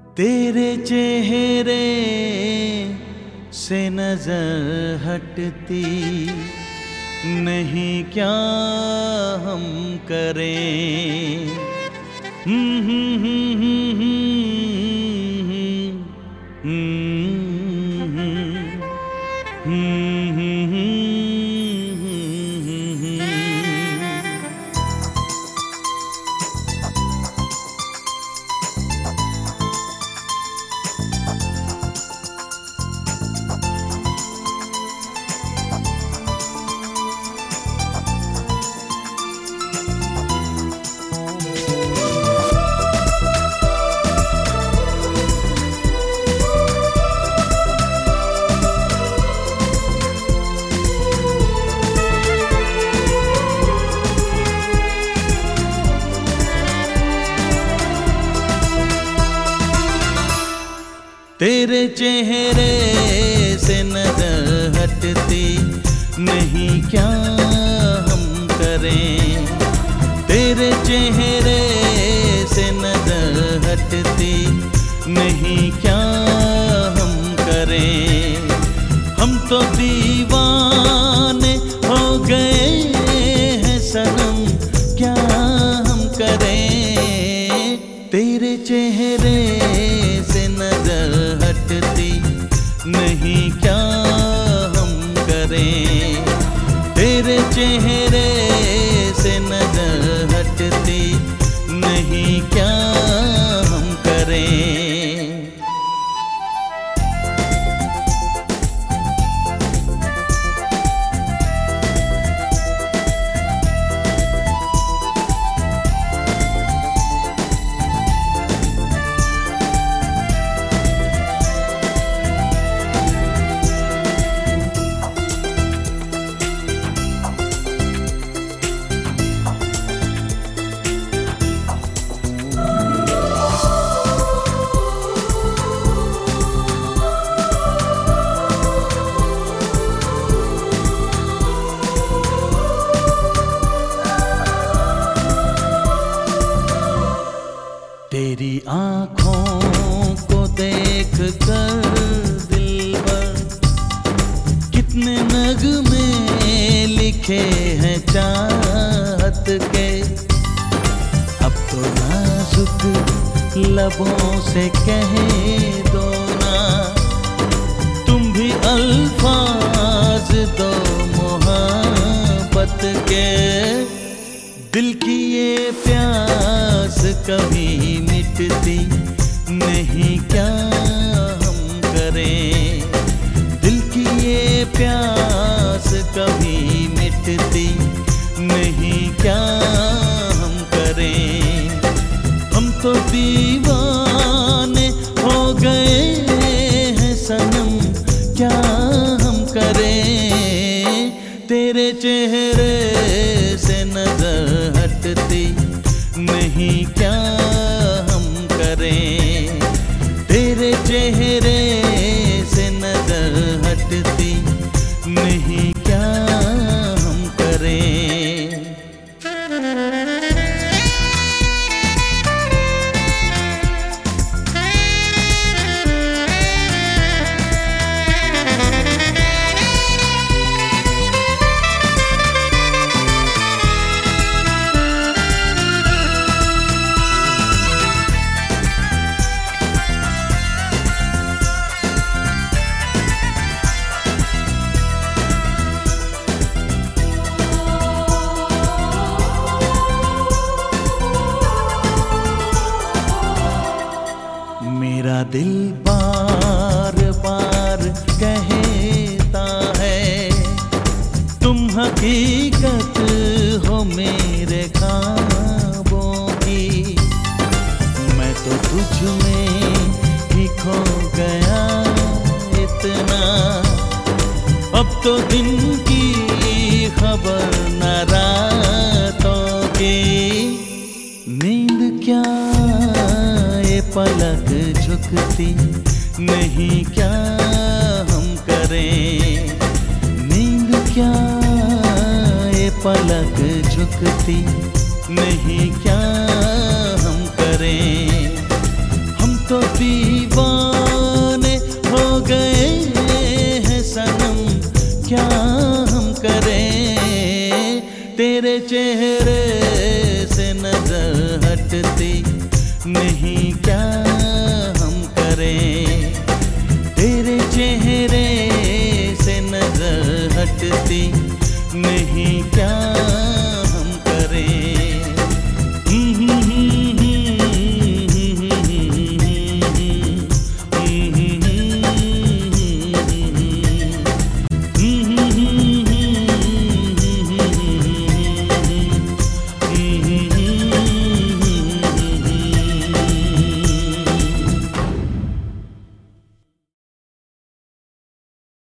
तेरे चेहरे से नजर हटती नहीं, क्या हम करें। तेरे चेहरे से नजर हटती नहीं, क्या हम करें। तेरे चेहरे से नजर हटती नहीं, क्या हम करें। हम तो दीवाने हो गए हैं सनम, क्या हम करें। तेरे चेहरे से नजर हटती नहीं, क्या हम करें। तेरे चेहरे से नजर हटती नहीं, क्या हम करें। तेरी आँखों को देख कर दिलबर कितने नगमे लिखे हैं चाहत के। अब तो नाजुक लबों से कह दो ना, तुम भी अल्फाज दो मोहब्बत के। दिल की ये प्यास कभी मिटती नहीं, क्या हम करें। दिल की ये प्यास कभी मिटती नहीं, क्या हम करें। हम तो दीवाने हो गए हैं सनम, क्या हम करें। तेरे चेहरे से नजर हटती नहीं, क्या हम करें। तेरे चेहरे से नजर हटती नहीं, क्या हम करें। मेरा दिल बार बार कहता है, तुम हकीकत हो मेरे ख्वाबों की। मैं तो तुझ में ही खो गया इतना, अब तो दिन की खबर न रातों की। नींद क्या ये पलक झुकती नहीं, क्या हम करें। नींद क्या ये पलक झुकती नहीं, क्या हम करें।